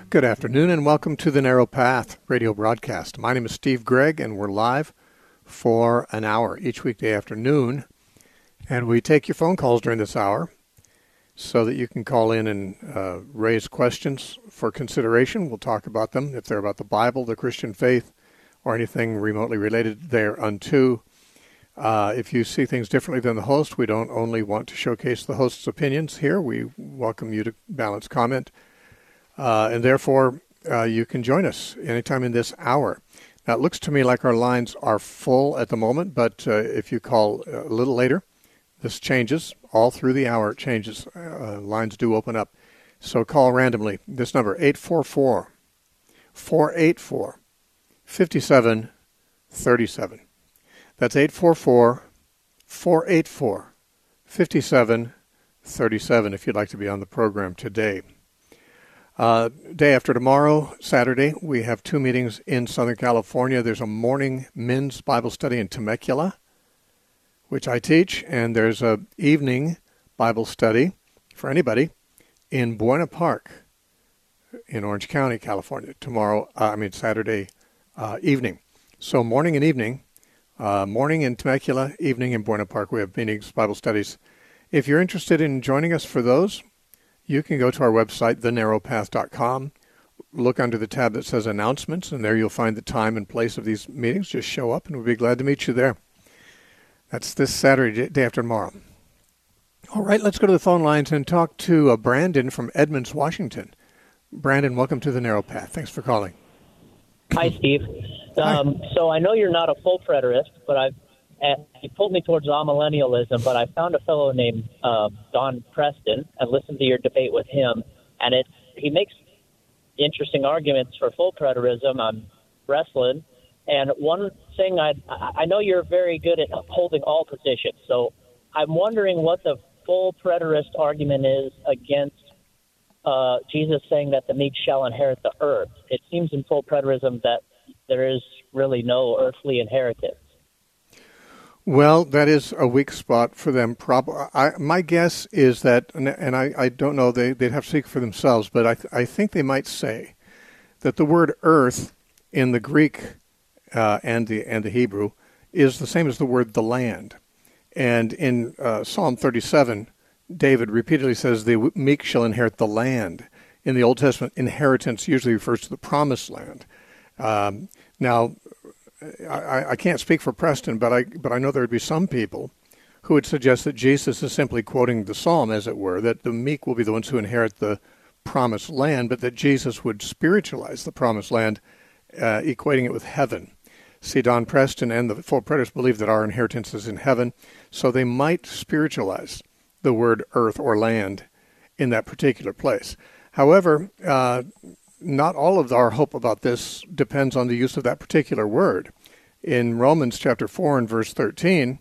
Good afternoon and welcome to the Narrow Path radio broadcast. My name is Steve Gregg and we're live for an hour each weekday afternoon. And we take your phone calls during this hour so that you can call in and raise questions for consideration. We'll talk about them if they're about the Bible, the Christian faith, or anything remotely related thereunto. If you see things differently than the host, we don't only want to showcase the host's opinions here. We welcome you to balance comment. And therefore, you can join us anytime in this hour. Now, it looks to me like our lines are full at the moment, but if you call a little later, this changes. All through the hour, it changes. Lines do open up. So call randomly. This number, 844-484-5737. That's 844-484-5737 if you'd like to be on the program today. Day after tomorrow, Saturday, we have two meetings in Southern California. There's a morning men's Bible study in Temecula, which I teach, and there's a evening Bible study for anybody in Buena Park in Orange County, California, Saturday evening. So morning and evening, morning in Temecula, evening in Buena Park. We have meetings, Bible studies. If you're interested in joining us for those, you can go to our website, thenarrowpath.com, look under the tab that says announcements, and there you'll find the time and place of these meetings. Just show up, and we'll be glad to meet you there. That's this Saturday, day after tomorrow. All right, let's go to the phone lines and talk to Brandon from Edmonds, Washington. Brandon, welcome to the Narrow Path. Thanks for calling. Hi, Steve. Hi. So I know you're not a full preterist, but you pulled me towards amillennialism, but I found a fellow named Don Preston and listened to your debate with him, and he makes interesting arguments for full preterism. I'm wrestling, and one thing I know you're very good at upholding all positions, so I'm wondering what the full preterist argument is against Jesus saying that the meek shall inherit the earth. It seems in full preterism that there is really no earthly inheritance. Well, that is a weak spot for them. My guess is that, and I don't know, they'd have to speak for themselves, but I think they might say that the word earth in the Greek and the Hebrew is the same as the word the land. And in Psalm 37, David repeatedly says the meek shall inherit the land. In the Old Testament, inheritance usually refers to the promised land. Now, I can't speak for Preston, but I know there would be some people who would suggest that Jesus is simply quoting the psalm, as it were, that the meek will be the ones who inherit the promised land, but that Jesus would spiritualize the promised land, equating it with heaven. See, Don Preston and the full preterists believe that our inheritance is in heaven, so they might spiritualize the word earth or land in that particular place. However, not all of our hope about this depends on the use of that particular word. In Romans chapter 4 and verse 13,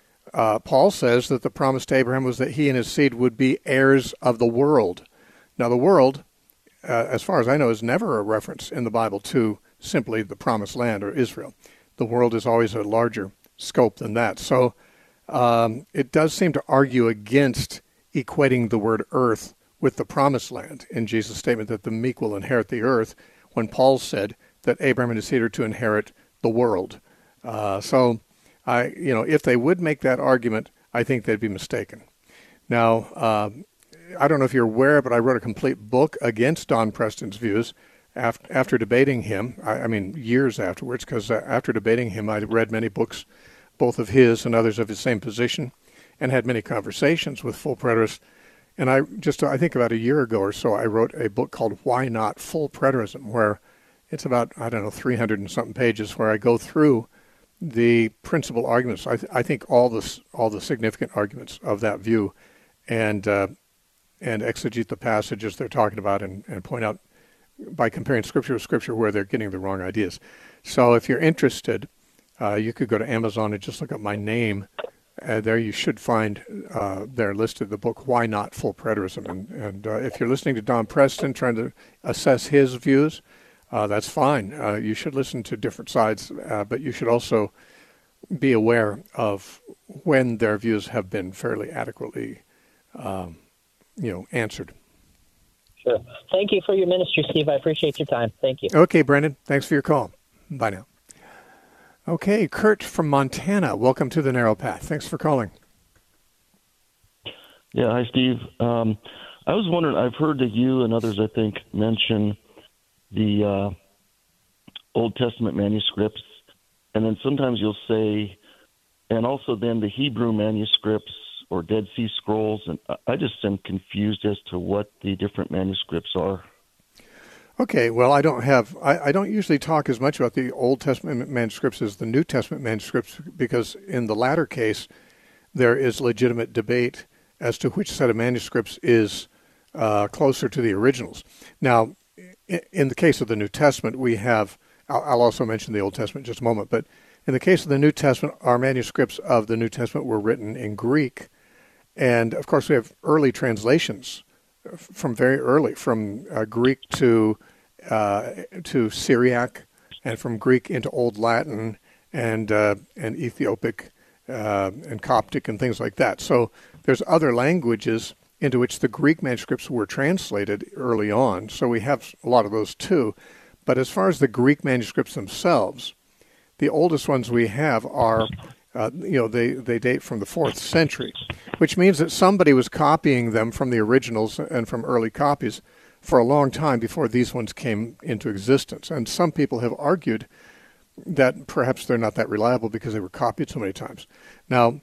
Paul says that the promise to Abraham was that he and his seed would be heirs of the world. Now, the world, as far as I know, is never a reference in the Bible to simply the promised land or Israel. The world is always a larger scope than that. So it does seem to argue against equating the word earth with the promised land in Jesus' statement that the meek will inherit the earth, when Paul said that Abraham and his seed are to inherit the world. So if they would make that argument, I think they'd be mistaken. Now, I don't know if you're aware, but I wrote a complete book against Don Preston's views after debating him. I mean, years afterwards, because after debating him, I read many books, both of his and others of his same position, and had many conversations with full preterists. And I think about a year ago or so, I wrote a book called Why Not Full Preterism, where it's about, 300 and something pages, where I go through the principal arguments. I think all the significant arguments of that view, and exegete the passages they're talking about, and point out by comparing Scripture with Scripture where they're getting the wrong ideas. So if you're interested, you could go to Amazon and just look up my name. There you should find there listed the book, Why Not Full Preterism. And if you're listening to Don Preston trying to assess his views, that's fine. You should listen to different sides, but you should also be aware of when their views have been fairly adequately answered. Sure. Thank you for your ministry, Steve. I appreciate your time. Thank you. Okay, Brendan. Thanks for your call. Bye now. Okay, Kurt from Montana. Welcome to the Narrow Path. Thanks for calling. Yeah, hi, Steve. I was wondering, I've heard that you and others, I think, mention the Old Testament manuscripts, and then sometimes you'll say, and also then the Hebrew manuscripts or Dead Sea Scrolls, and I just am confused as to what the different manuscripts are. Okay, well, I don't usually talk as much about the Old Testament manuscripts as the New Testament manuscripts, because in the latter case, there is legitimate debate as to which set of manuscripts is closer to the originals. Now, in the case of the New Testament, we have, I'll also mention the Old Testament in just a moment, but in the case of the New Testament, our manuscripts of the New Testament were written in Greek. And, of course, we have early translations from very early, from Greek to Syriac, and from Greek into Old Latin and Ethiopic and Coptic and things like that. So there's other languages into which the Greek manuscripts were translated early on. So we have a lot of those too. But as far as the Greek manuscripts themselves, the oldest ones we have are, they date from the 4th century, which means that somebody was copying them from the originals and from early copies for a long time before these ones came into existence. And some people have argued that perhaps they're not that reliable because they were copied so many times. Now,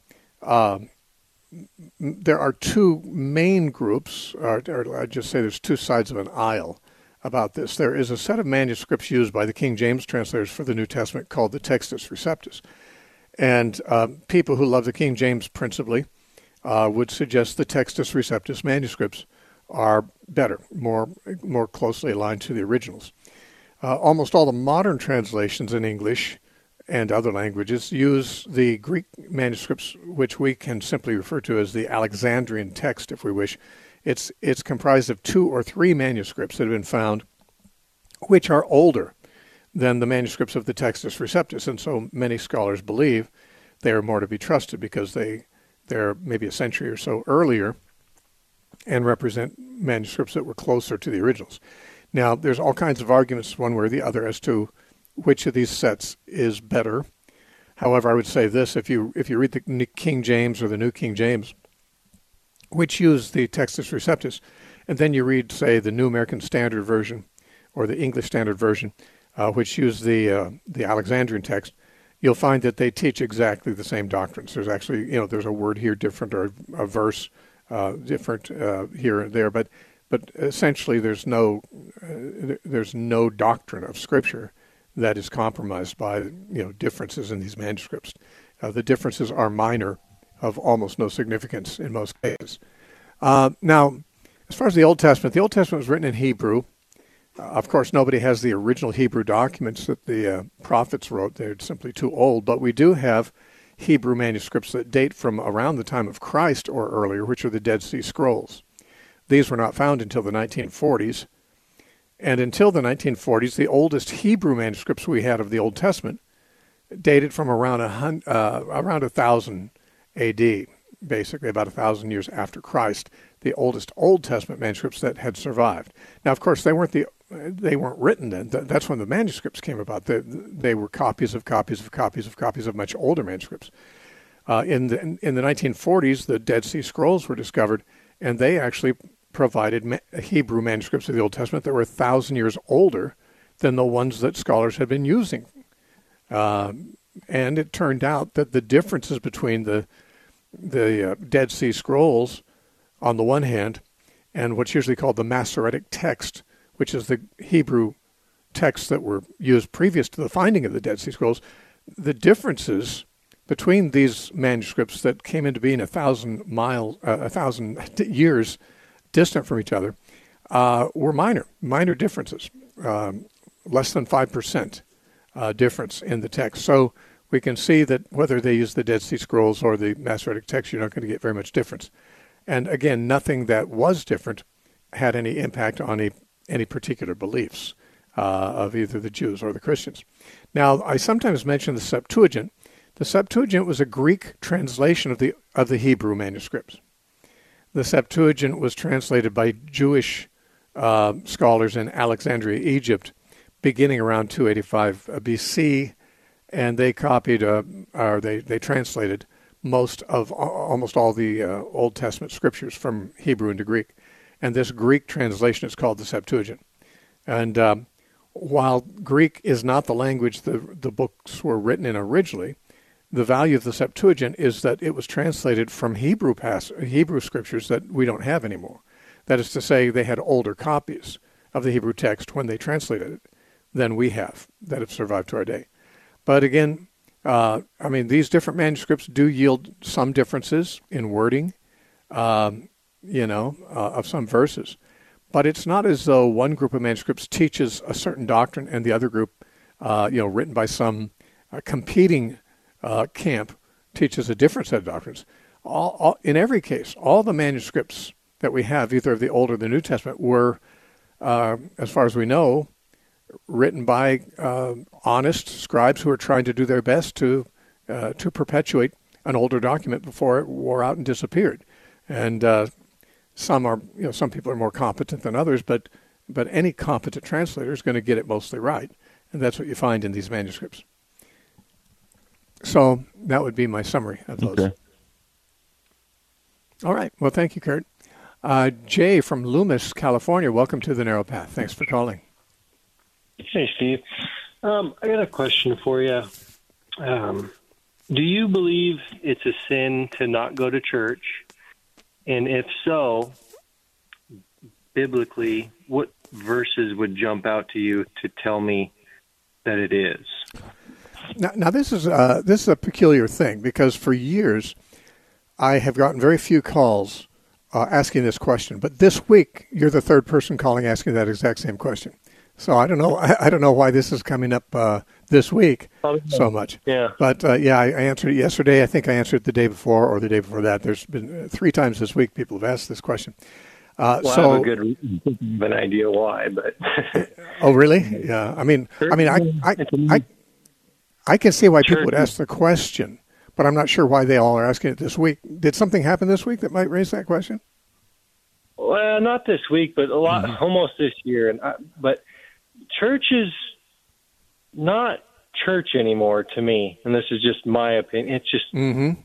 there are two main groups, or I'd just say there's two sides of an aisle about this. There is a set of manuscripts used by the King James translators for the New Testament called the Textus Receptus. And people who love the King James principally would suggest the Textus Receptus manuscripts are better, more closely aligned to the originals. Almost all the modern translations in English and other languages use the Greek manuscripts, which we can simply refer to as the Alexandrian text, if we wish. It's comprised of 2 or 3 manuscripts that have been found, which are older than the manuscripts of the Textus Receptus, and so many scholars believe they are more to be trusted because they're maybe a century or so earlier and represent manuscripts that were closer to the originals. Now, there's all kinds of arguments one way or the other as to which of these sets is better. However, I would say this, if you read the King James or the New King James, which use the Textus Receptus, and then you read, say, the New American Standard Version or the English Standard Version, which use the Alexandrian text, you'll find that they teach exactly the same doctrines. There's actually, there's a word here different or a verse different here and there, but essentially there's no doctrine of Scripture that is compromised by differences in these manuscripts. The differences are minor, of almost no significance in most cases. Now, as far as the Old Testament was written in Hebrew. Of course, nobody has the original Hebrew documents that the prophets wrote. They're simply too old. But we do have Hebrew manuscripts that date from around the time of Christ or earlier, which are the Dead Sea Scrolls. These were not found until the 1940s. And until the 1940s, the oldest Hebrew manuscripts we had of the Old Testament dated from around 1000 A.D., basically about 1,000 years after Christ, the oldest Old Testament manuscripts that had survived. Now, of course, they weren't written then. That's when the manuscripts came about. They were copies of much older manuscripts. In the 1940s, the Dead Sea Scrolls were discovered, and they actually provided Hebrew manuscripts of the Old Testament that were 1,000 years older than the ones that scholars had been using. And it turned out that the differences between the Dead Sea Scrolls on the one hand and what's usually called the Masoretic text, which is the Hebrew texts that were used previous to the finding of the Dead Sea Scrolls, the differences between these manuscripts that came into being 1,000 years distant from each other were minor differences, less than 5% difference in the text. So we can see that whether they use the Dead Sea Scrolls or the Masoretic text, you're not going to get very much difference. And again, nothing that was different had any impact on any particular beliefs of either the Jews or the Christians. Now, I sometimes mention the Septuagint. The Septuagint was a Greek translation of the Hebrew manuscripts. The Septuagint was translated by Jewish scholars in Alexandria, Egypt, beginning around 285 BC, and they copied, or they translated almost all the Old Testament scriptures from Hebrew into Greek. And this Greek translation is called the Septuagint. And while Greek is not the language the books were written in originally, the value of the Septuagint is that it was translated from Hebrew scriptures that we don't have anymore. That is to say, they had older copies of the Hebrew text when they translated it than we have that have survived to our day. But again, these different manuscripts do yield some differences in wording, of some verses. But it's not as though one group of manuscripts teaches a certain doctrine and the other group, written by some competing camp, teaches a different set of doctrines. In every case, all the manuscripts that we have, either of the Old or the New Testament, were, as far as we know, written by honest scribes who are trying to do their best to perpetuate an older document before it wore out and disappeared. And some people are more competent than others, but any competent translator is going to get it mostly right, and that's what you find in these manuscripts. So that would be my summary of those. Okay. All right. Well, thank you, Kurt. Jay from Loomis, California, welcome to The Narrow Path. Thanks for calling. Hey, Steve. I got a question for you. Do you believe it's a sin to not go to church? And if so, biblically, what verses would jump out to you to tell me that it is? Now this is a peculiar thing, because for years I have gotten very few calls asking this question. But this week, you're the third person calling asking that exact same question. So I don't know. I don't know why this is coming up this week so much. Yeah. But I answered it yesterday. I think I answered it the day before or the day before that. There's been 3 times this week people have asked this question. I have a good reason, an idea why, but. Oh, really? Yeah. I can see why people would ask the question, but I'm not sure why they all are asking it this week. Did something happen this week that might raise that question? Well, not this week, but a lot, almost this year. But church is not church anymore to me, and this is just my opinion. It's just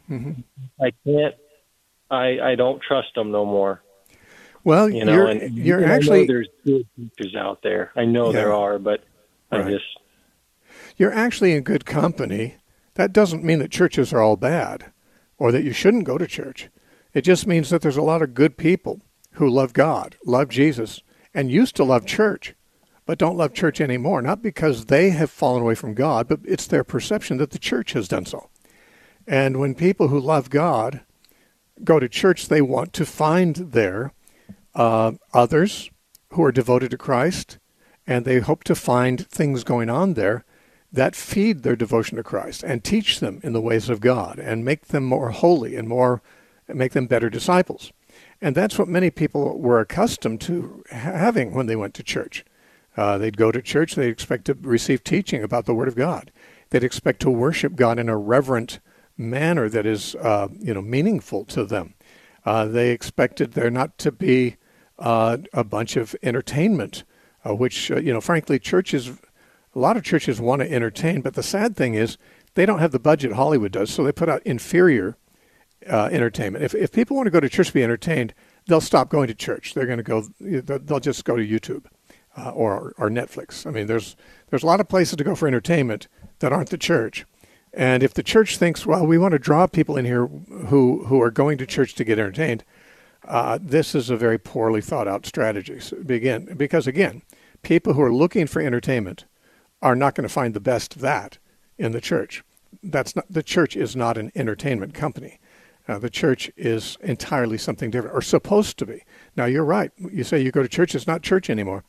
I don't trust them no more. Well, you're actually, I know there's good teachers out there. I know there are, but you're actually in good company. That doesn't mean that churches are all bad or that you shouldn't go to church. It just means that there's a lot of good people who love God, love Jesus, and used to love church, but don't love church anymore, not because they have fallen away from God, but it's their perception that the church has done so. And when people who love God go to church, they want to find there others who are devoted to Christ, and they hope to find things going on there that feed their devotion to Christ and teach them in the ways of God and make them more holy and make them better disciples. And that's what many people were accustomed to having when they went to church. They'd go to church, they'd expect to receive teaching about the Word of God. They'd expect to worship God in a reverent manner that is meaningful to them. They expected there not to be a bunch of entertainment, which, frankly, a lot of churches want to entertain, but the sad thing is they don't have the budget Hollywood does, so they put out inferior entertainment. If people want to go to church to be entertained, they'll stop going to church. They'll just go to YouTube or Netflix. I mean, there's a lot of places to go for entertainment that aren't the church. And if the church thinks, well, we want to draw people in here who are going to church to get entertained, this is a very poorly thought out strategy. Because again, people who are looking for entertainment are not going to find the best of that in the church. The church is not an entertainment company. The church is entirely something different, or supposed to be. Now, you're right. You say you go to church, it's not church anymore.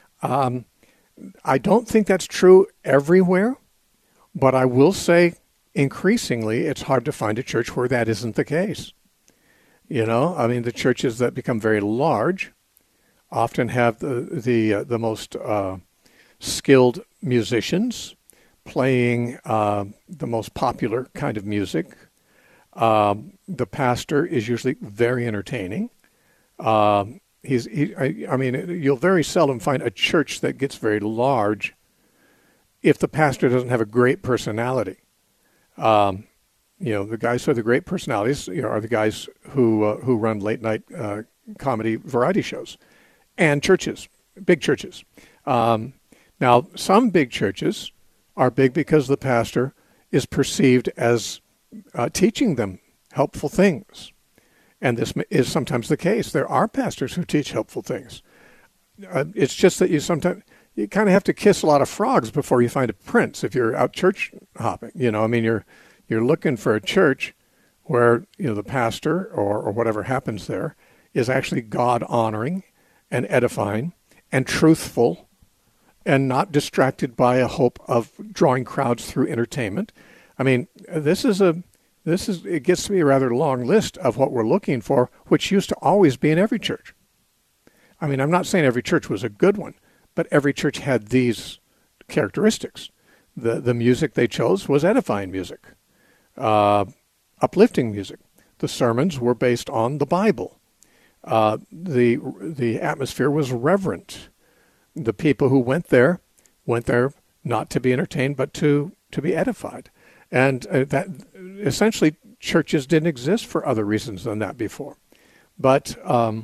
I don't think that's true everywhere, but I will say increasingly it's hard to find a church where that isn't the case. The churches that become very large often have the most skilled musicians playing the most popular kind of music. The pastor is usually very entertaining. I mean, you'll very seldom find a church that gets very large if the pastor doesn't have a great personality. The guys who have the great personalities, are the guys who run late night comedy variety shows, and churches, big churches. Now, some big churches are big because the pastor is perceived as teaching them helpful things. And this is sometimes the case. There are pastors who teach helpful things. It's just that you kind of have to kiss a lot of frogs before you find a prince if you're out church hopping. You're looking for a church where, the pastor or whatever happens there is actually God-honoring and edifying and truthful and not distracted by a hope of drawing crowds through entertainment. I mean, it gets to be a rather long list of what we're looking for, which used to always be in every church. I mean, I'm not saying every church was a good one, but every church had these characteristics. The music they chose was edifying music, uplifting music. The sermons were based on the Bible. The atmosphere was reverent. The people who went there not to be entertained, but to be edified. And that essentially churches didn't exist for other reasons than that before. But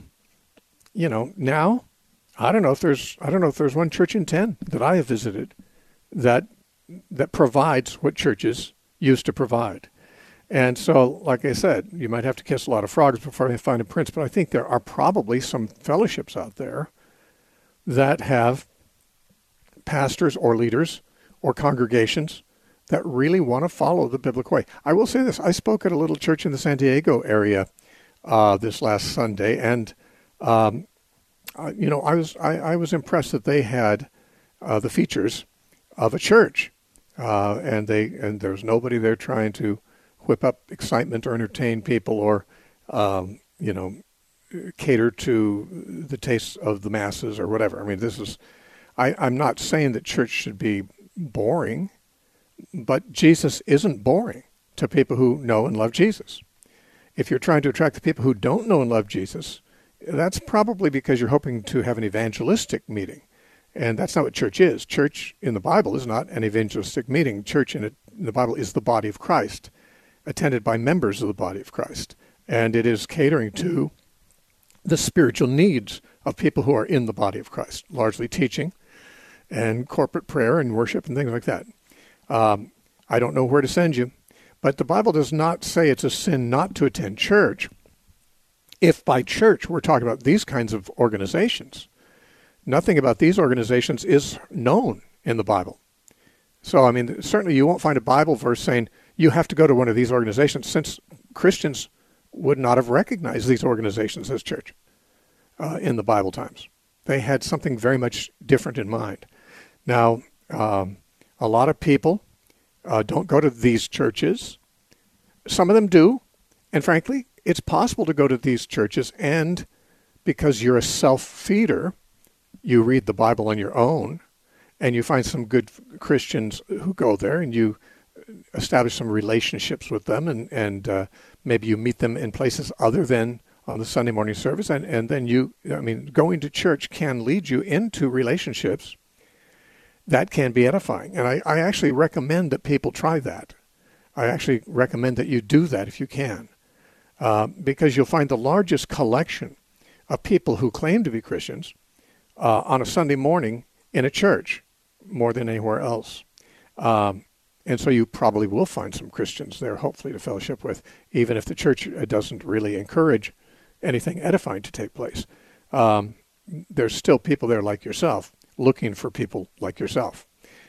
now I don't know if there's one church in 10 that I have visited that provides what churches used to provide. And so, like I said, you might have to kiss a lot of frogs before you find a prince. But I think there are probably some fellowships out there that have pastors or leaders or congregations that really want to follow the biblical way. I will say this. I spoke at a little church in the San Diego area this last Sunday, and I was impressed that they had the features of a church, and there was nobody there trying to whip up excitement or entertain people or cater to the tastes of the masses or whatever. I mean, I'm not saying that church should be boring. But Jesus isn't boring to people who know and love Jesus. If you're trying to attract the people who don't know and love Jesus, that's probably because you're hoping to have an evangelistic meeting. And that's not what church is. Church in the Bible is not an evangelistic meeting. Church in the Bible is the body of Christ, attended by members of the body of Christ. And it is catering to the spiritual needs of people who are in the body of Christ, largely teaching and corporate prayer and worship and things like that. I don't know where to send you, but the Bible does not say it's a sin not to attend church. If by church we're talking about these kinds of organizations, nothing about these organizations is known in the Bible. So, I mean, certainly you won't find a Bible verse saying you have to go to one of these organizations, since Christians would not have recognized these organizations as church in the Bible times. They had something very much different in mind. Now, a lot of people don't go to these churches. Some of them do. And frankly, it's possible to go to these churches, and because you're a self-feeder, you read the Bible on your own, and you find some good Christians who go there, and you establish some relationships with them, and maybe you meet them in places other than on the Sunday morning service. And then going to church can lead you into relationships that can be edifying. And I actually recommend that people try that. I actually recommend that you do that if you can, because you'll find the largest collection of people who claim to be Christians on a Sunday morning in a church more than anywhere else. And so you probably will find some Christians there, hopefully, to fellowship with, even if the church doesn't really encourage anything edifying to take place. There's still people there like yourself, looking for people like yourself.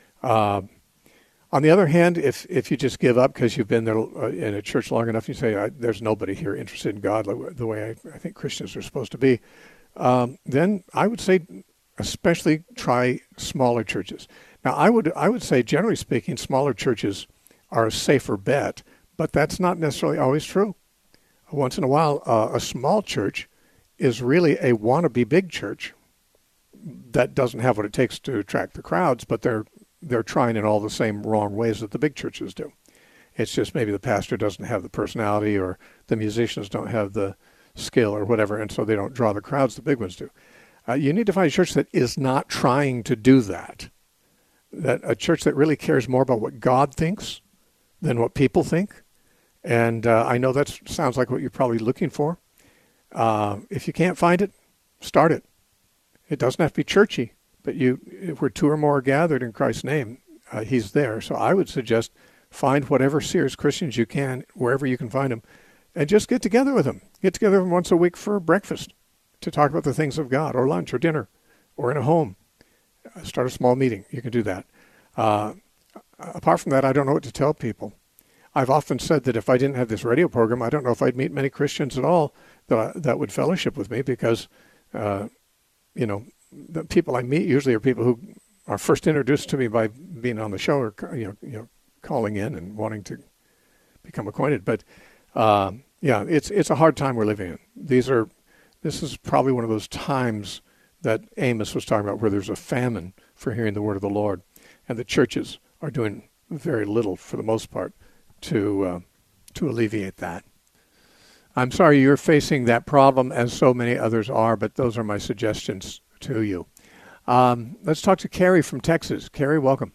On the other hand, if you just give up because you've been there in a church long enough, you say, there's nobody here interested in God the way I think Christians are supposed to be, then I would say especially try smaller churches. Now, I would say, generally speaking, smaller churches are a safer bet, but that's not necessarily always true. Once in a while, a small church is really a wannabe big church that doesn't have what it takes to attract the crowds, but they're trying in all the same wrong ways that the big churches do. It's just maybe the pastor doesn't have the personality, or the musicians don't have the skill or whatever, and so they don't draw the crowds the big ones do. You need to find a church that is not trying to do that. That a church that really cares more about what God thinks than what people think. And I know that sounds like what you're probably looking for. If you can't find it, start it. It doesn't have to be churchy, but if we're two or more gathered in Christ's name, he's there. So I would suggest find whatever serious Christians you can, wherever you can find them, and just get together with them. Get together with them once a week for breakfast to talk about the things of God, or lunch, or dinner, or in a home. Start a small meeting. You can do that. Apart from that, I don't know what to tell people. I've often said that if I didn't have this radio program, I don't know if I'd meet many Christians at all that would fellowship with me, because, the people I meet usually are people who are first introduced to me by being on the show, or calling in and wanting to become acquainted. But it's a hard time we're living in. This is probably one of those times that Amos was talking about, where there's a famine for hearing the word of the Lord, and the churches are doing very little, for the most part, to alleviate that. I'm sorry you're facing that problem, as so many others are, but those are my suggestions to you. Let's talk to Carrie from Texas. Carrie, welcome.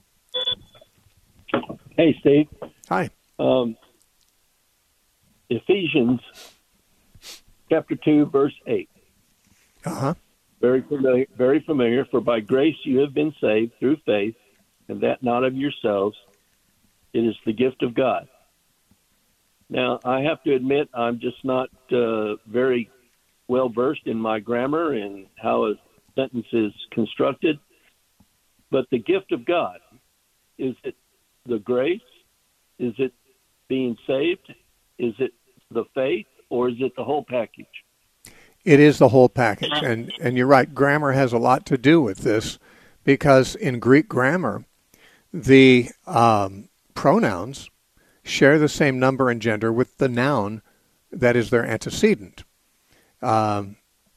Hey, Steve. Hi. Ephesians chapter 2, verse 8. Uh-huh. Very familiar, very familiar. For by grace you have been saved through faith, and that not of yourselves. It is the gift of God. Now, I have to admit, I'm just not very well versed in my grammar and how a sentence is constructed. But the gift of God, is it the grace? Is it being saved? Is it the faith? Or is it the whole package? It is the whole package. And you're right, grammar has a lot to do with this, because in Greek grammar, the pronouns share the same number and gender with the noun that is their antecedent. And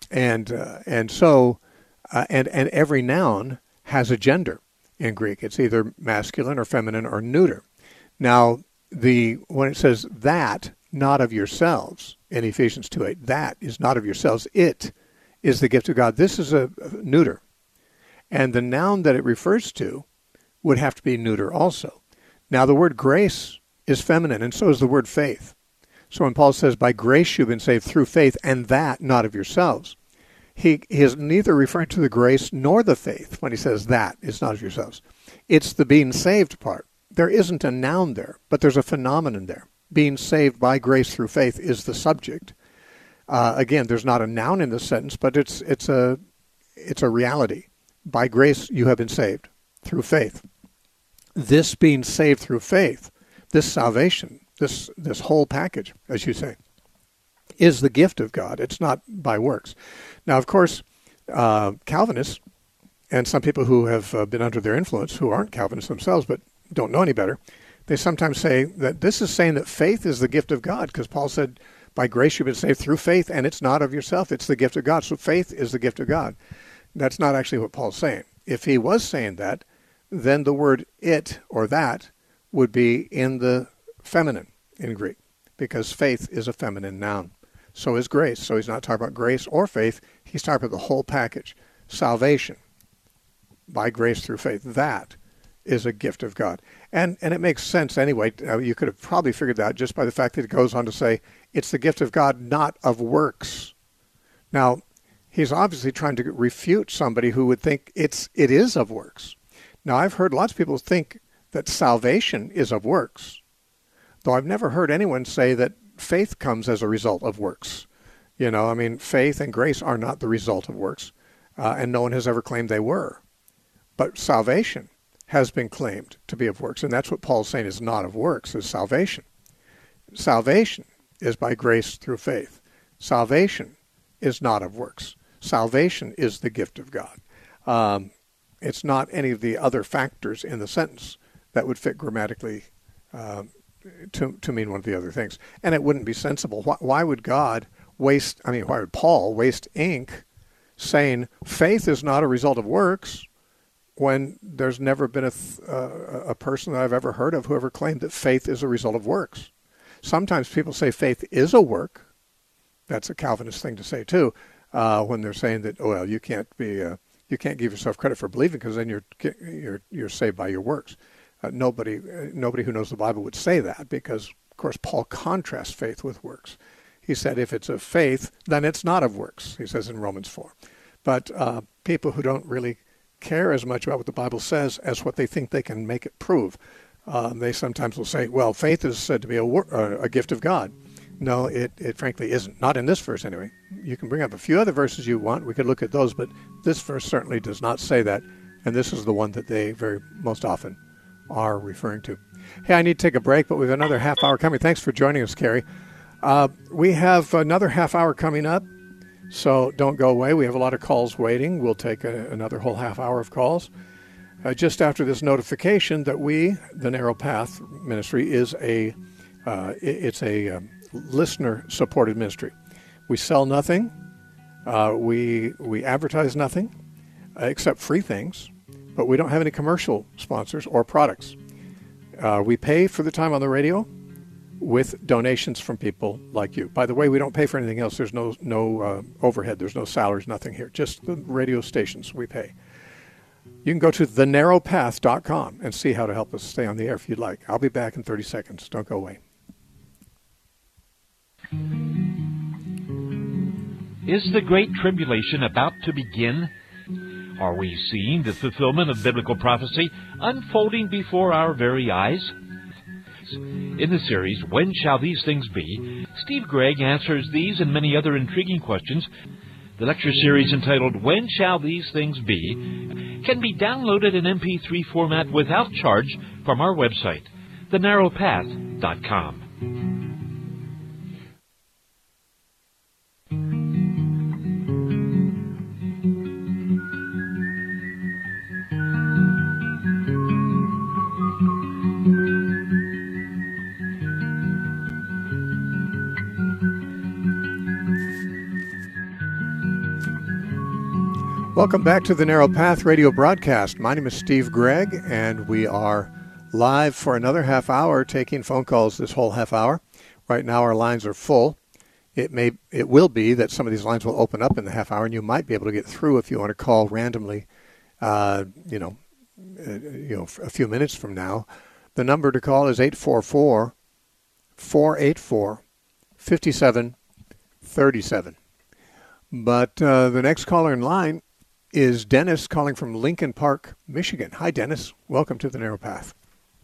every noun has a gender in Greek. It's either masculine or feminine or neuter. Now, when it says that, not of yourselves, in Ephesians 2:8, that is not of yourselves, it is the gift of God. This is a neuter. And the noun that it refers to would have to be neuter also. Now, the word grace is feminine, and so is the word faith. So when Paul says, by grace you've been saved through faith, and that not of yourselves, he is neither referring to the grace nor the faith when he says that is not of yourselves. It's the being saved part. There isn't a noun there, but there's a phenomenon there. Being saved by grace through faith is the subject. Again, there's not a noun in this sentence, but it's a reality. By grace you have been saved through faith. This being saved through faith, this salvation, this whole package, as you say, is the gift of God. It's not by works. Now, of course, Calvinists and some people who have been under their influence, who aren't Calvinists themselves but don't know any better, they sometimes say that this is saying that faith is the gift of God, because Paul said, by grace you've been saved through faith, and it's not of yourself, it's the gift of God. So faith is the gift of God. That's not actually what Paul's saying. If he was saying that, then the word it or that would be in the feminine in Greek, because faith is a feminine noun. So is grace. So he's not talking about grace or faith. He's talking about the whole package. Salvation by grace through faith. That is a gift of God. And it makes sense anyway. You could have probably figured that out just by the fact that it goes on to say it's the gift of God, not of works. Now, he's obviously trying to refute somebody who would think it is of works. Now, I've heard lots of people think that salvation is of works, though I've never heard anyone say that faith comes as a result of works. Faith and grace are not the result of works, and no one has ever claimed they were. But salvation has been claimed to be of works, and that's what Paul's saying is not of works, is salvation. Salvation is by grace through faith. Salvation is not of works. Salvation is the gift of God. It's not any of the other factors in the sentence that would fit grammatically to mean one of the other things. And it wouldn't be sensible. Why would why would Paul waste ink saying faith is not a result of works when there's never been a person that I've ever heard of who ever claimed that faith is a result of works? Sometimes people say faith is a work. that's a Calvinist thing to say too, when they're saying that, oh, well, you can't give yourself credit for believing because then you're saved by your works. Nobody who knows the Bible would say that, because of course Paul contrasts faith with works. He said if it's of faith, then it's not of works, he says in Romans 4. But people who don't really care as much about what the Bible says as what they think they can make it prove, they sometimes will say, well, faith is said to be a gift of God. No, it frankly isn't. Not in this verse anyway. You can bring up a few other verses you want. We could look at those, but this verse certainly does not say that. And this is the one that they very most often are referring to. Hey, I need to take a break, but we have another half hour coming. Thanks for joining us, Carrie. We have another half hour coming up, so don't go away. We have a lot of calls waiting. We'll take another whole half hour of calls. Just after this notification that we, the Narrow Path Ministry, is a listener-supported ministry. We sell nothing. We advertise nothing except free things, but we don't have any commercial sponsors or products. We pay for the time on the radio with donations from people like you. By the way, we don't pay for anything else. There's no overhead. There's no salaries, nothing here. Just the radio stations we pay. You can go to thenarrowpath.com and see how to help us stay on the air if you'd like. I'll be back in 30 seconds. Don't go away. Is the Great Tribulation about to begin? Are we seeing the fulfillment of biblical prophecy unfolding before our very eyes? In the series, When Shall These Things Be?, Steve Gregg answers these and many other intriguing questions. The lecture series entitled When Shall These Things Be? Can be downloaded in MP3 format without charge from our website, thenarrowpath.com. Welcome back to the Narrow Path radio broadcast. My name is Steve Gregg, and we are live for another half hour, taking phone calls this whole half hour. Right now our lines are full. It will be that some of these lines will open up in the half hour, and you might be able to get through if you want to call randomly, a few minutes from now. The number to call is 844-484-5737. But the next caller in line is Dennis, calling from Lincoln Park, Michigan. Hi, Dennis. Welcome to the Narrow Path.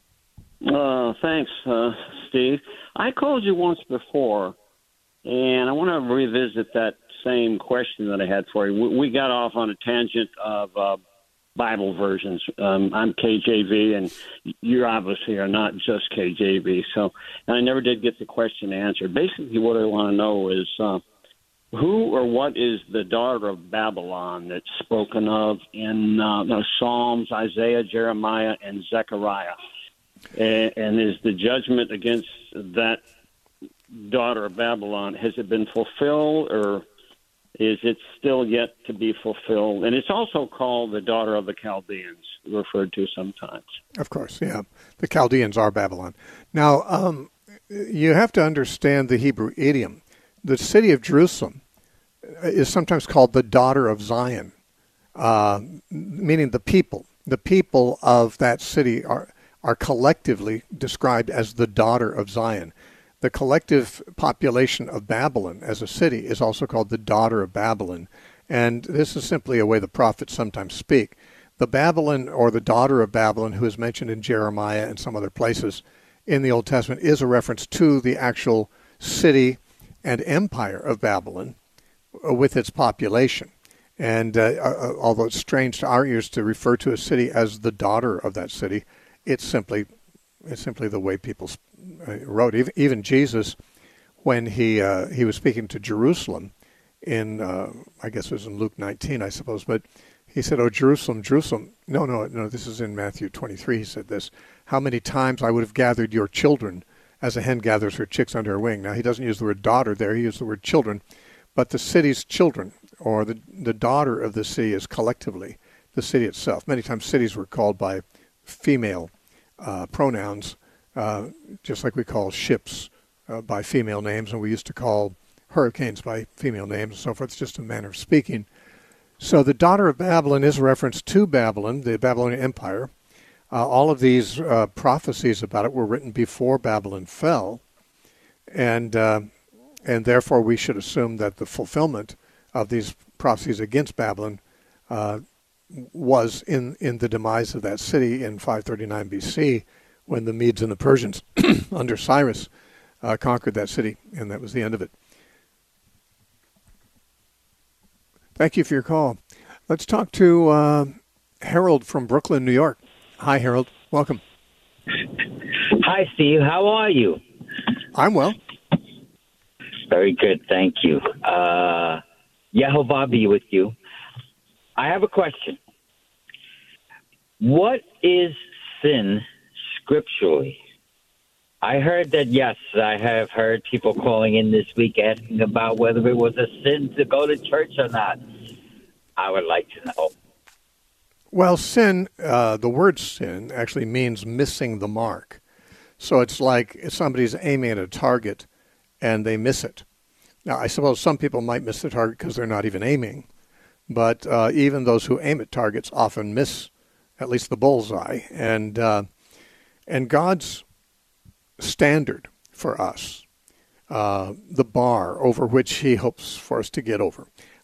Thanks, Steve. I called you once before, and I want to revisit that same question that I had for you. We got off on a tangent of Bible versions. I'm KJV, and you obviously are not just KJV. So I never did get the question answered. Basically, what I want to know is who or what is the daughter of Babylon that's spoken of in Psalms, Isaiah, Jeremiah, and Zechariah? And is the judgment against that daughter of Babylon, has it been fulfilled, or is it still yet to be fulfilled? And it's also called the daughter of the Chaldeans, referred to sometimes. Of course, yeah. The Chaldeans are Babylon. Now, you have to understand the Hebrew idiom. The city of Jerusalem is sometimes called the daughter of Zion, meaning the people. The people of that city are collectively described as the daughter of Zion. The collective population of Babylon as a city is also called the daughter of Babylon. And this is simply a way the prophets sometimes speak. The Babylon, or the daughter of Babylon, who is mentioned in Jeremiah and some other places in the Old Testament, is a reference to the actual city and empire of Babylon with its population. And although it's strange to our ears to refer to a city as the daughter of that city, it's simply the way people wrote. Even Jesus, when he was speaking to Jerusalem in, I guess it was in Luke 19, I suppose, but he said, "Oh, Jerusalem, Jerusalem." No, this is in Matthew 23. He said this, "How many times I would have gathered your children as a hen gathers her chicks under her wing." Now, he doesn't use the word daughter there. He used the word children. But the city's children, or the daughter of the city, is collectively the city itself. Many times cities were called by female pronouns, just like we call ships by female names, and we used to call hurricanes by female names and so forth. It's just a manner of speaking. So the daughter of Babylon is a reference to Babylon, the Babylonian Empire. All of these prophecies about it were written before Babylon fell, and therefore we should assume that the fulfillment of these prophecies against Babylon was in the demise of that city in 539 BC, when the Medes and the Persians under Cyrus conquered that city, and that was the end of it. Thank you for your call. Let's talk to Harold from Brooklyn, New York. Hi, Harold. Welcome. Hi, Steve. How are you? I'm well. Very good. Thank you. Yehovah be with you. I have a question. What is sin scripturally? I heard that, yes, I have heard people calling in this week asking about whether it was a sin to go to church or not. I would like to know. Well, sin, the word sin actually means missing the mark. So it's like if somebody's aiming at a target and they miss it. Now, I suppose some people might miss the target because they're not even aiming. But even those who aim at targets often miss at least the bullseye. And God's standard for us, the bar over which he hopes for us to get over,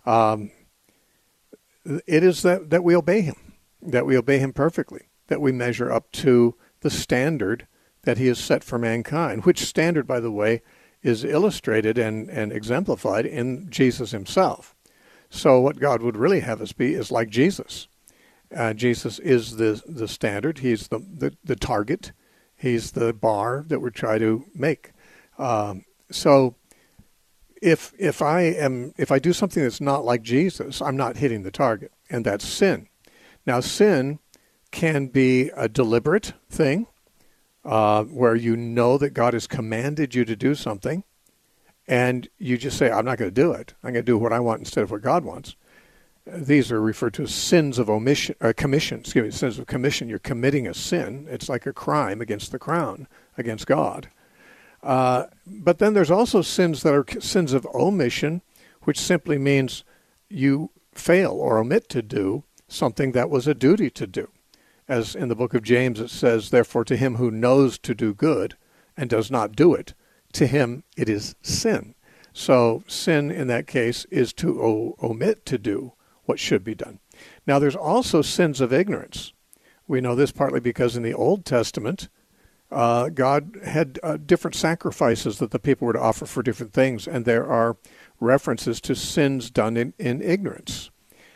it is that we obey him perfectly, that we measure up to the standard that he has set for mankind, which standard, by the way, is illustrated and exemplified in Jesus himself. So what God would really have us be is like Jesus. Jesus is the standard. He's the target. He's the bar that we're trying to make. So if I do something that's not like Jesus, I'm not hitting the target, and that's sin. Now, sin can be a deliberate thing, where you know that God has commanded you to do something, and you just say, I'm not going to do it. I'm going to do what I want instead of what God wants. These are referred to as sins of commission. Sins of commission. You're committing a sin. It's like a crime against the crown, against God. But then there's also sins that are sins of omission, which simply means you fail or omit to do something that was a duty to do. As in the book of James it says, therefore to him who knows to do good and does not do it, to him it is sin. So sin in that case is to omit to do what should be done. Now there's also sins of ignorance. We know this partly because in the Old Testament, God had different sacrifices that the people were to offer for different things, and there are references to sins done in ignorance,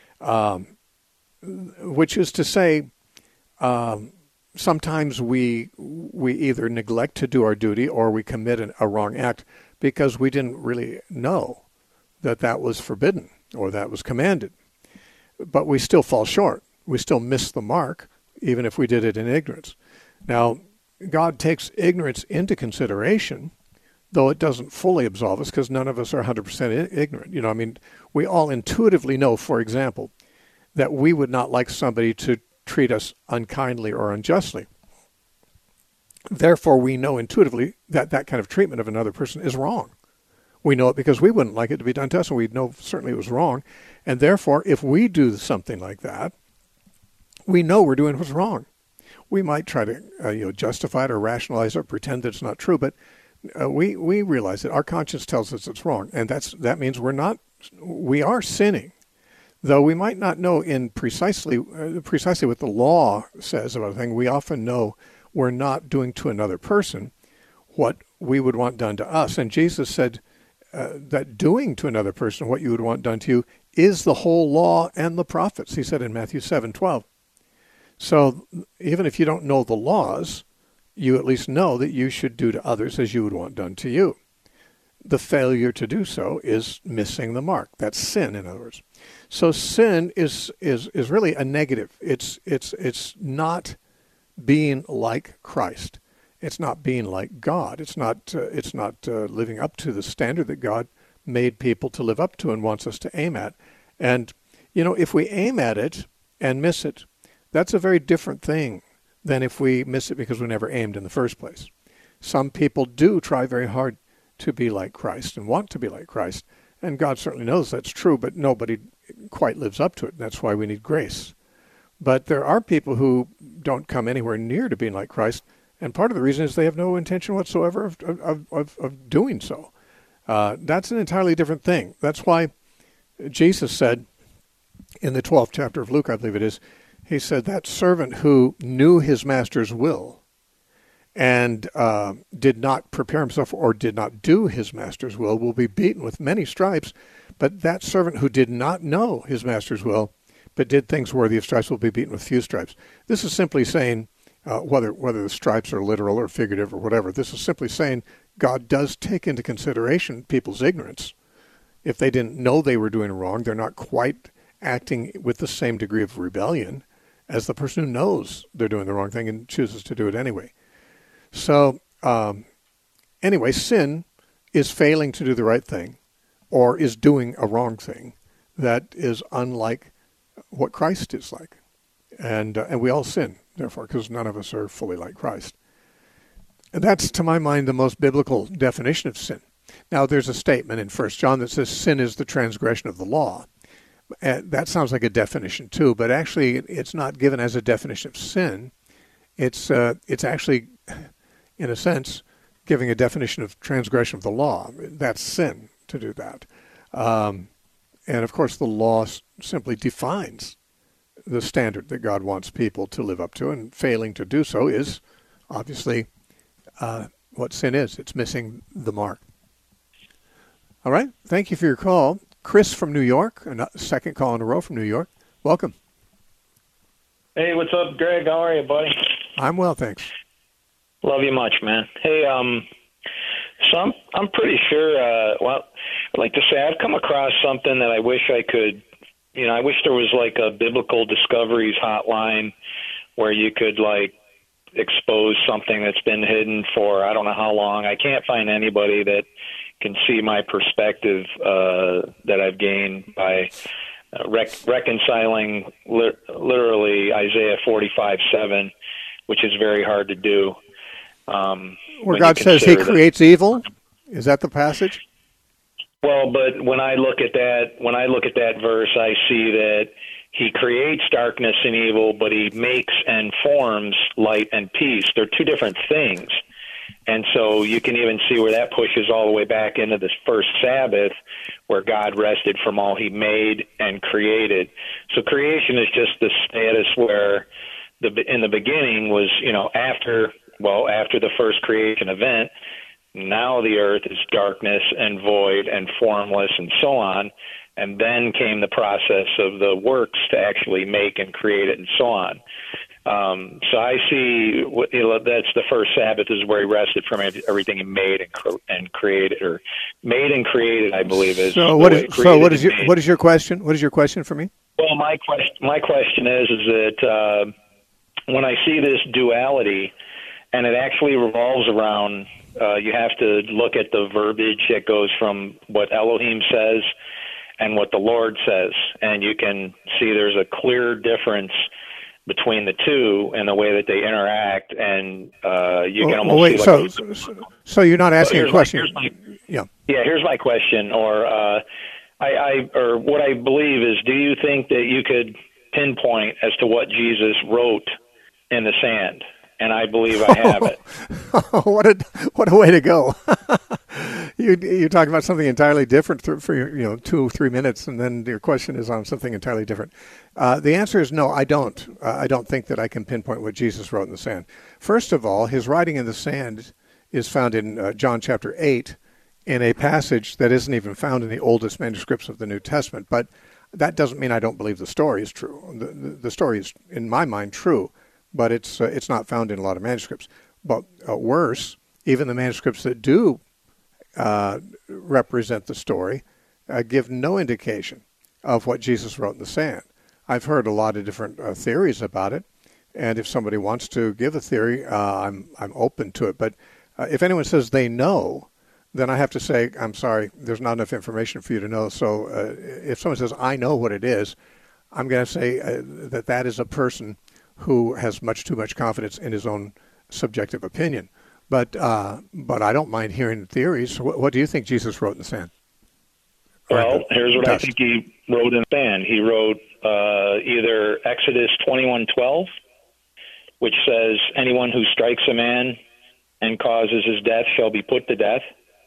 which is to say, sometimes we either neglect to do our duty or we commit a wrong act because we didn't really know that was forbidden or that was commanded. But we still fall short. We still miss the mark, even if we did it in ignorance. Now, God takes ignorance into consideration, though it doesn't fully absolve us because none of us are 100% ignorant. We all intuitively know, for example, that we would not like somebody to treat us unkindly or unjustly. Therefore, we know intuitively that that kind of treatment of another person is wrong. We know it because we wouldn't like it to be done to us, and we know certainly it was wrong. And therefore, if we do something like that, we know we're doing what's wrong. We might try to justify it or rationalize it or pretend that it's not true, but we realize that our conscience tells us it's wrong, and that means we are sinning. Though we might not know in precisely what the law says about a thing, we often know we're not doing to another person what we would want done to us. And Jesus said that doing to another person what you would want done to you is the whole law and the prophets, he said in Matthew 7:12. So even if you don't know the laws, you at least know that you should do to others as you would want done to you. The failure to do so is missing the mark. That's sin, in other words. So sin is really a negative. It's not being like Christ. It's not being like God. It's not living up to the standard that God made people to live up to and wants us to aim at. And if we aim at it and miss it, that's a very different thing than if we miss it because we never aimed in the first place. Some people do try very hard to be like Christ and want to be like Christ. And God certainly knows that's true, but nobody quite lives up to it. And that's why we need grace. But there are people who don't come anywhere near to being like Christ, and part of the reason is they have no intention whatsoever of doing so. That's an entirely different thing. That's why Jesus said in the 12th chapter of Luke, I believe it is, he said that servant who knew his master's will and did not prepare himself or did not do his master's will be beaten with many stripes. But that servant who did not know his master's will but did things worthy of stripes will be beaten with few stripes. This is simply saying, whether the stripes are literal or figurative or whatever, this is simply saying God does take into consideration people's ignorance. If they didn't know they were doing wrong, they're not quite acting with the same degree of rebellion as the person who knows they're doing the wrong thing and chooses to do it anyway. So, anyway, sin is failing to do the right thing or is doing a wrong thing that is unlike what Christ is like. And we all sin, therefore, because none of us are fully like Christ. And that's, to my mind, the most biblical definition of sin. Now, there's a statement in 1 John that says sin is the transgression of the law. That sounds like a definition, too, but actually it's not given as a definition of sin. It's actually, in a sense, giving a definition of transgression of the law. That's sin to do that. And, of course, the law simply defines the standard that God wants people to live up to, and failing to do so is obviously what sin is. It's missing the mark. All right. Thank you for your call. Chris from New York, a second call in a row from New York. Welcome. Hey, what's up, Greg? How are you, buddy? I'm well, thanks. Love you much, man. Hey, so I'm pretty sure, well, I'd like to say I've come across something that I wish I could, I wish there was like a biblical discoveries hotline where you could like expose something that's been hidden for I don't know how long. I can't find anybody that can see my perspective that I've gained by reconciling literally Isaiah 45:7, which is very hard to do. Where God says He creates evil, is that the passage? Well, but when I look at that verse, I see that He creates darkness and evil, but He makes and forms light and peace. They're two different things. And so you can even see where that pushes all the way back into this first Sabbath, where God rested from all He made and created. So creation is just the status where in the beginning was, after the first creation event, now the earth is darkness and void and formless and so on. And then came the process of the works to actually make and create it and so on. So I see that's the first Sabbath is where He rested from everything He made and created, or made and created, I believe is. So what is your question? What is your question for me? Well, my question is that when I see this duality, and it actually revolves around, you have to look at the verbiage that goes from what Elohim says and what the Lord says, and you can see there's a clear difference between the two and the way that they interact, and you can almost see. So you're not asking a question. Here's my question, or or what I believe is: do you think that you could pinpoint as to what Jesus wrote in the sand? And I believe I have it. What a way to go! You talk about something entirely different for 2 or 3 minutes, and then your question is on something entirely different. The answer is no. I don't. I don't think that I can pinpoint what Jesus wrote in the sand. First of all, His writing in the sand is found in John chapter 8, in a passage that isn't even found in the oldest manuscripts of the New Testament. But that doesn't mean I don't believe the story is true. The story is, in my mind, true. But it's not found in a lot of manuscripts. But worse, even the manuscripts that do represent the story give no indication of what Jesus wrote in the sand. I've heard a lot of different theories about it, and if somebody wants to give a theory, I'm open to it. But if anyone says they know, then I have to say, I'm sorry, there's not enough information for you to know. So if someone says, I know what it is, I'm going to say that is a person who has much too much confidence in his own subjective opinion. But I don't mind hearing theories. What do you think Jesus wrote in the sand? Well, here's what I think he wrote in the sand. He wrote either Exodus 21:12, which says, anyone who strikes a man and causes his death shall be put to death.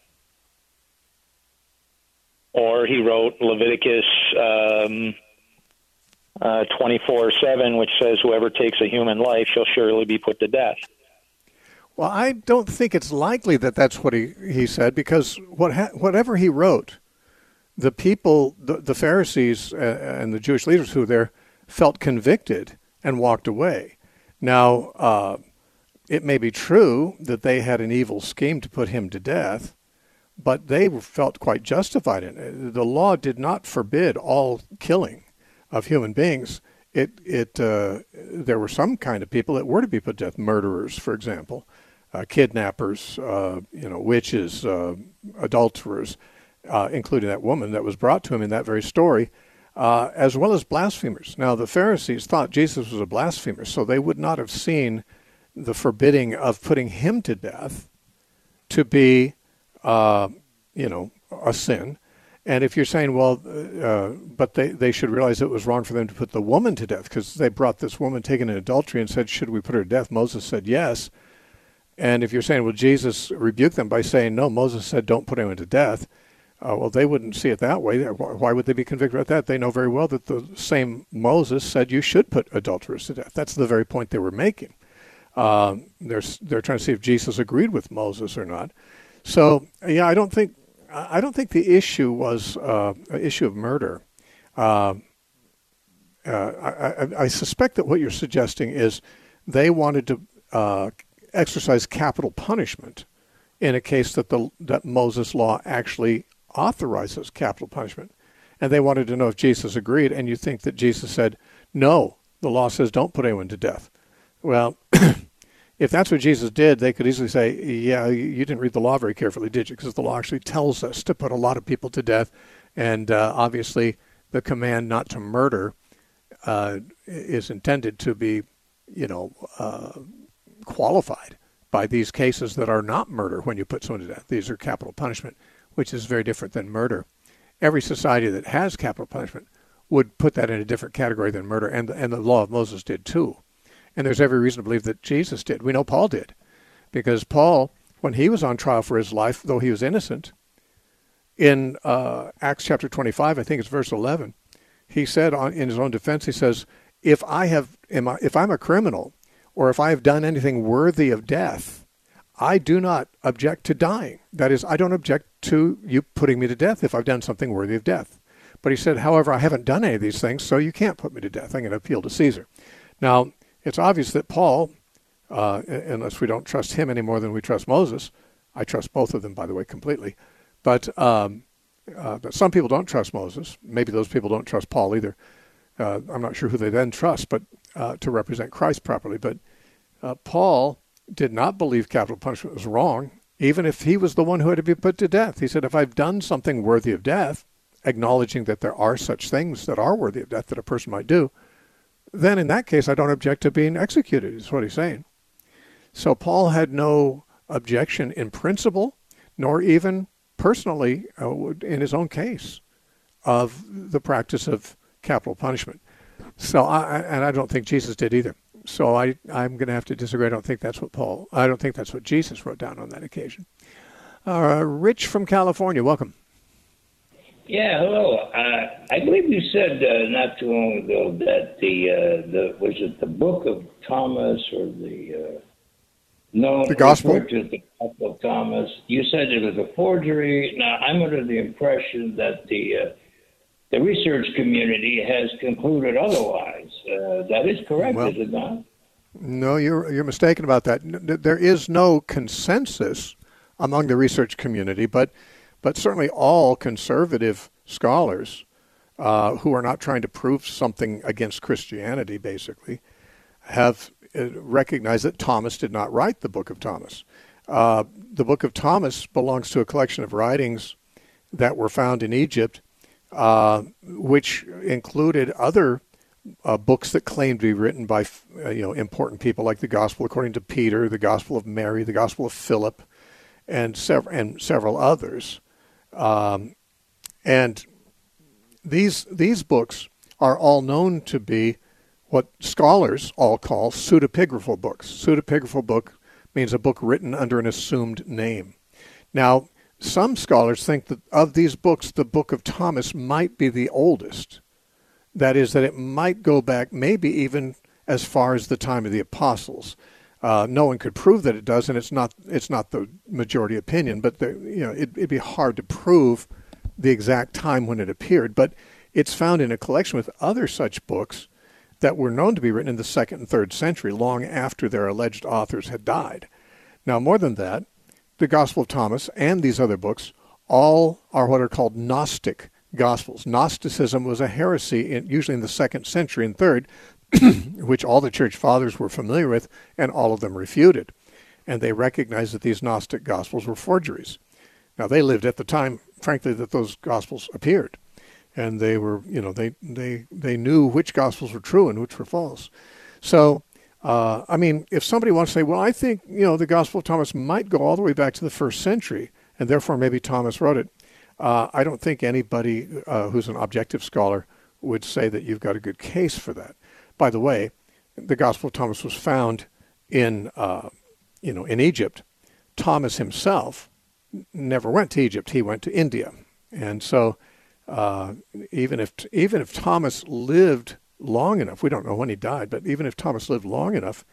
Or he wrote Leviticus 24:7, which says, whoever takes a human life shall surely be put to death. Well, I don't think it's likely that that's what he said, because whatever he wrote, the people, the Pharisees and the Jewish leaders who were there felt convicted and walked away. Now, it may be true that they had an evil scheme to put him to death, but they felt quite justified in it. The law did not forbid all killing of human beings. There were some kind of people that were to be put to death, murderers, for example, kidnappers, witches, adulterers, including that woman that was brought to him in that very story, as well as blasphemers. Now, the Pharisees thought Jesus was a blasphemer, so they would not have seen the forbidding of putting him to death to be, a sin. And if you're saying, well, but they should realize it was wrong for them to put the woman to death, because they brought this woman taken in adultery and said, should we put her to death? Moses said yes. And if you're saying, well, Jesus rebuked them by saying, no, Moses said don't put anyone to death, well, they wouldn't see it that way. Why would they be convicted about that? They know very well that the same Moses said you should put adulterers to death. That's the very point they were making. They're trying to see if Jesus agreed with Moses or not. So, yeah, I don't think the issue was an issue of murder. I suspect that what you're suggesting is they wanted to exercise capital punishment in a case that Moses' law actually authorizes capital punishment. And they wanted to know if Jesus agreed, and you think that Jesus said, no, the law says don't put anyone to death. Well, if that's what Jesus did, they could easily say, yeah, you didn't read the law very carefully, did you? Because the law actually tells us to put a lot of people to death. And obviously the command not to murder is intended to be, qualified by these cases that are not murder when you put someone to death. These are capital punishment, which is very different than murder. Every society that has capital punishment would put that in a different category than murder, and the law of Moses did too. And there's every reason to believe that Jesus did. We know Paul did, because Paul, when he was on trial for his life, though he was innocent, in Acts chapter 25, I think it's verse 11, he said in his own defense, he says, if I'm a criminal, or if I have done anything worthy of death, I do not object to dying. That is, I don't object to you putting me to death if I've done something worthy of death. But he said, however, I haven't done any of these things, so you can't put me to death. I'm going to appeal to Caesar. Now, it's obvious that Paul, unless we don't trust him any more than we trust Moses, I trust both of them, by the way, completely, but some people don't trust Moses. Maybe those people don't trust Paul either. I'm not sure who they then trust, but to represent Christ properly. But Paul did not believe capital punishment was wrong, even if he was the one who had to be put to death. He said, if I've done something worthy of death, acknowledging that there are such things that are worthy of death that a person might do, then in that case I don't object to being executed, is what he's saying. So Paul had no objection in principle, nor even personally in his own case, of the practice of capital punishment. So I don't think Jesus did either. So I'm going to have to disagree. I don't think that's what Jesus wrote down on that occasion. Rich from California, welcome. Yeah, hello. I believe you said not too long ago that was it the Book of Thomas or the Gospel? The Gospel of Thomas. You said it was a forgery. Now I'm under the impression that the research community has concluded otherwise. That is correct, is it not? No, you're mistaken about that. There is no consensus among the research community, but certainly all conservative scholars who are not trying to prove something against Christianity, basically, have recognized that Thomas did not write the Book of Thomas. The Book of Thomas belongs to a collection of writings that were found in Egypt, which included other books that claim to be written by important people, like the Gospel according to Peter, the Gospel of Mary, the Gospel of Philip, and several others. And these books are all known to be what scholars all call pseudepigraphal books. Pseudepigraphal book means a book written under an assumed name. Now, some scholars think that of these books, the Book of Thomas might be the oldest. That is, that it might go back maybe even as far as the time of the apostles. No one could prove that it does, and it's not the majority opinion. But it'd be hard to prove the exact time when it appeared. But it's found in a collection with other such books that were known to be written in the 2nd and 3rd century, long after their alleged authors had died. Now, more than that, the Gospel of Thomas and these other books all are what are called Gnostic Gospels. Gnosticism was a heresy, usually in the 2nd century and 3rd, which all the church fathers were familiar with, and all of them refuted. And they recognized that these Gnostic Gospels were forgeries. Now, they lived at the time, frankly, that those Gospels appeared. And they were, they knew which Gospels were true and which were false. So, if somebody wants to say, well, I think, the Gospel of Thomas might go all the way back to the 1st century, and therefore maybe Thomas wrote it, I don't think anybody who's an objective scholar would say that you've got a good case for that. By the way, the Gospel of Thomas was found in Egypt. Thomas himself never went to Egypt. He went to India. And so even if Thomas lived long enough, we don't know when he died, but even if Thomas lived long enough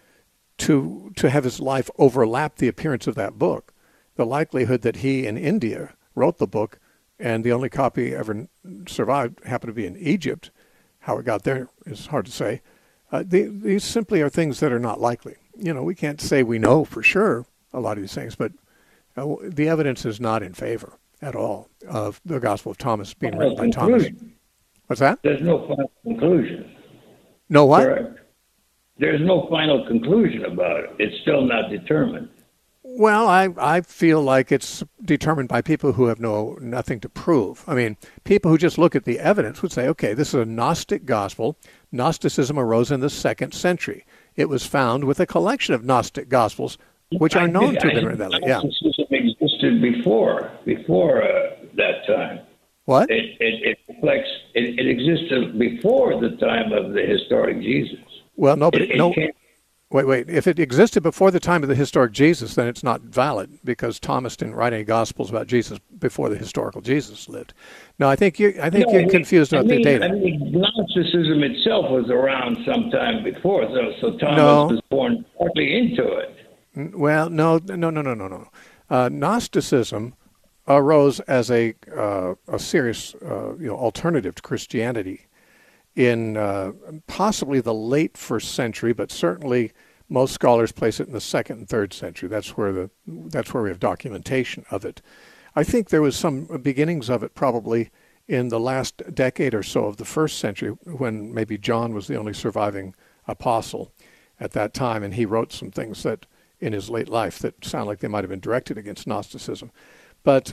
to have his life overlap the appearance of that book, the likelihood that he in India wrote the book and the only copy ever survived happened to be in Egypt, how it got there is hard to say. These simply are things that are not likely. We can't say we know for sure a lot of these things, but the evidence is not in favor at all of the Gospel of Thomas being written by Thomas. What's that? There's no final conclusion. No what? Correct. There's no final conclusion about it. It's still not determined. Well, I feel like it's determined by people who have nothing to prove. People who just look at the evidence would say, okay, this is a Gnostic gospel. Gnosticism arose in the 2nd century. It was found with a collection of Gnostic gospels, which are known to have been written. Yeah. Gnosticism existed before that time. What? It reflects. It existed before the time of the historic Jesus. Well, no, but Wait. If it existed before the time of the historic Jesus, then it's not valid because Thomas didn't write any Gospels about Jesus before the historical Jesus lived. No, I think you're confused about the data. Gnosticism itself was around sometime before, so Thomas was born partly into it. Well, no. Gnosticism arose as a serious alternative to Christianity in possibly the late 1st century, but certainly most scholars place it in the 2nd and 3rd century. That's where we have documentation of it. I think there was some beginnings of it probably in the last decade or so of the 1st century, when maybe John was the only surviving apostle at that time, and he wrote some things that in his late life that sound like they might have been directed against Gnosticism. But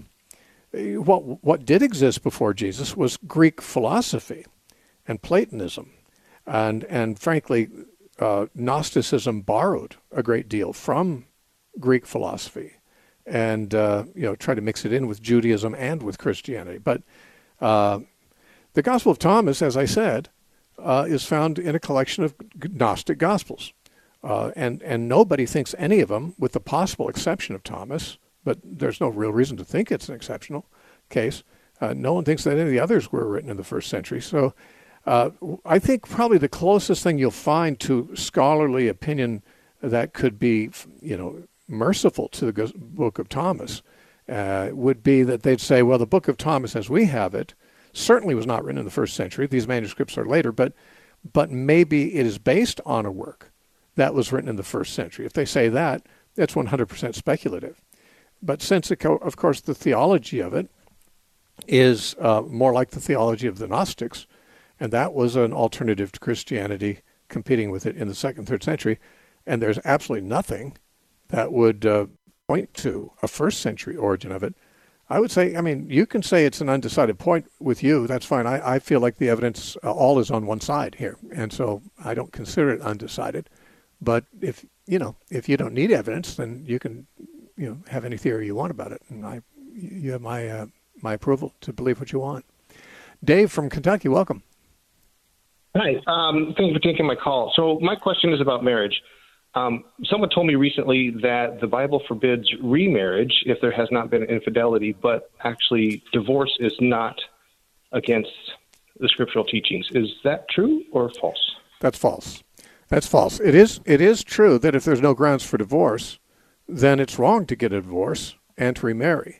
what did exist before Jesus was Greek philosophy and Platonism, and frankly, Gnosticism borrowed a great deal from Greek philosophy, and tried to mix it in with Judaism and with Christianity. But the Gospel of Thomas, as I said, is found in a collection of Gnostic Gospels, and nobody thinks any of them, with the possible exception of Thomas, but there's no real reason to think it's an exceptional case. No one thinks that any of the others were written in the 1st century. So I think probably the closest thing you'll find to scholarly opinion that could be, merciful to the Book of Thomas would be that they'd say, well, the Book of Thomas as we have it certainly was not written in the 1st century. These manuscripts are later, but maybe it is based on a work that was written in the 1st century. If they say that, that's 100% speculative. But since, of course, the theology of it is more like the theology of the Gnostics, and that was an alternative to Christianity competing with it in the 2nd, 3rd century, and there's absolutely nothing that would point to a 1st century origin of it. I would say, I mean, you can say it's an undecided point with you. That's fine. I feel like the evidence all is on one side here, and so I don't consider it undecided. But if you don't need evidence, then you can, have any theory you want about it, and you have my approval to believe what you want. Dave from Kentucky, welcome. Hi. Thanks for taking my call. So my question is about marriage. Someone told me recently that the Bible forbids remarriage if there has not been infidelity, but actually divorce is not against the scriptural teachings. Is that true or false? That's false. That's false. It is true that if there's no grounds for divorce, then it's wrong to get a divorce and to remarry.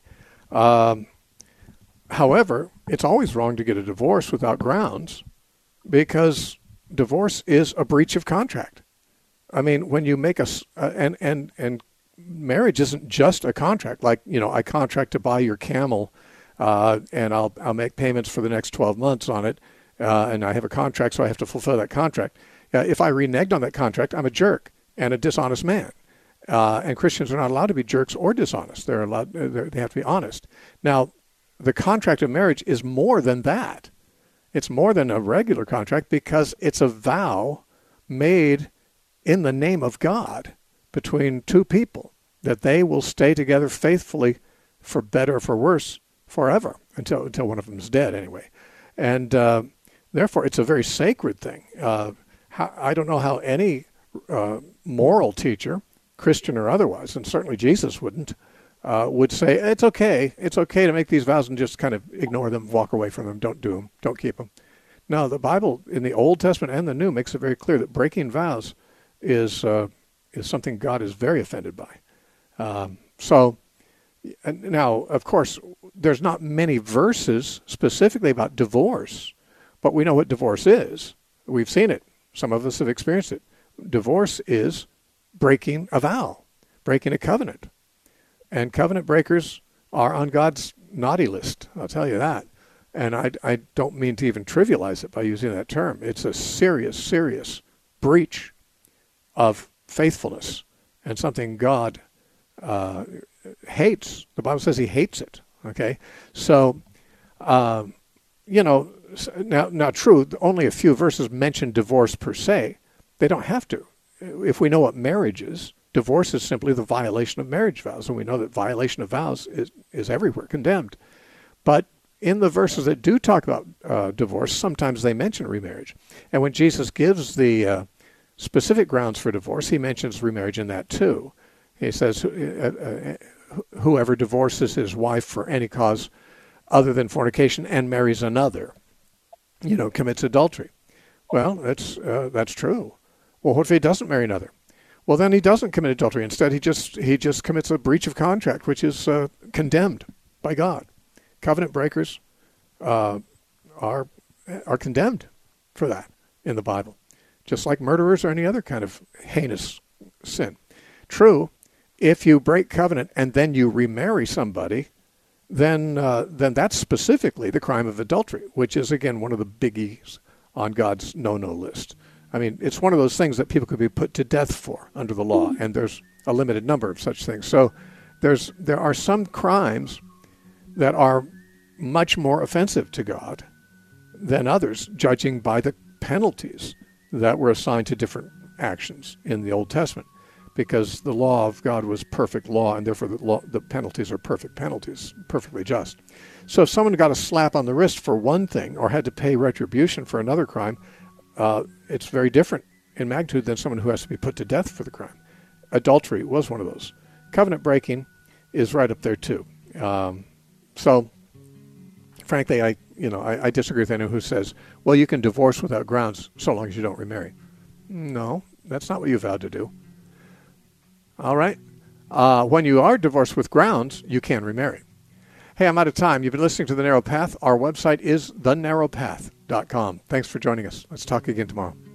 However, it's always wrong to get a divorce without grounds, because divorce is a breach of contract. I mean, when you make and marriage isn't just a contract. Like, I contract to buy your camel, and I'll make payments for the next 12 months on it, and I have a contract, so I have to fulfill that contract. If I reneged on that contract, I'm a jerk and a dishonest man. And Christians are not allowed to be jerks or dishonest. They have to be honest. Now, the contract of marriage is more than that. It's more than a regular contract, because it's a vow made in the name of God between two people that they will stay together faithfully, for better or for worse, forever, until one of them is dead anyway. And therefore, it's a very sacred thing. I don't know how any moral teacher, Christian or otherwise, and certainly Jesus wouldn't, would say, it's okay to make these vows and just kind of ignore them, walk away from them, don't do them, don't keep them. No, the Bible in the Old Testament and the New makes it very clear that breaking vows is something God is very offended by. So now, of course, there's not many verses specifically about divorce, but we know what divorce is. We've seen it. Some of us have experienced it. Divorce is breaking a vow, breaking a covenant. And covenant breakers are on God's naughty list, I'll tell you that. And I don't mean to even trivialize it by using that term. It's a serious, serious breach of faithfulness, and something God hates. The Bible says he hates it, okay? So, now true, only a few verses mention divorce per se. They don't have to. If we know what marriage is, divorce is simply the violation of marriage vows, and we know that violation of vows is everywhere condemned. But in the verses that do talk about divorce, sometimes they mention remarriage. And when Jesus gives the specific grounds for divorce, he mentions remarriage in that too. He says, whoever divorces his wife for any cause other than fornication and marries another, commits adultery. Well, that's true. Well, what if he doesn't marry another? Well, then he doesn't commit adultery. Instead, he just commits a breach of contract, which is condemned by God. Covenant breakers are condemned for that in the Bible, just like murderers or any other kind of heinous sin. True, if you break covenant and then you remarry somebody, then that's specifically the crime of adultery, which is, again, one of the biggies on God's no-no list. I mean, it's one of those things that people could be put to death for under the law, and there's a limited number of such things. So there are some crimes that are much more offensive to God than others, judging by the penalties that were assigned to different actions in the Old Testament, because the law of God was perfect law, and therefore the penalties are perfect penalties, perfectly just. So if someone got a slap on the wrist for one thing or had to pay retribution for another crime, it's very different in magnitude than someone who has to be put to death for the crime. Adultery was one of those. Covenant breaking is right up there too. So, frankly, I disagree with anyone who says, well, you can divorce without grounds so long as you don't remarry. No, that's not what you vowed to do. All right? When you are divorced with grounds, you can remarry. Hey, I'm out of time. You've been listening to The Narrow Path. Our website is thenarrowpath.com. Thanks for joining us. Let's talk again tomorrow.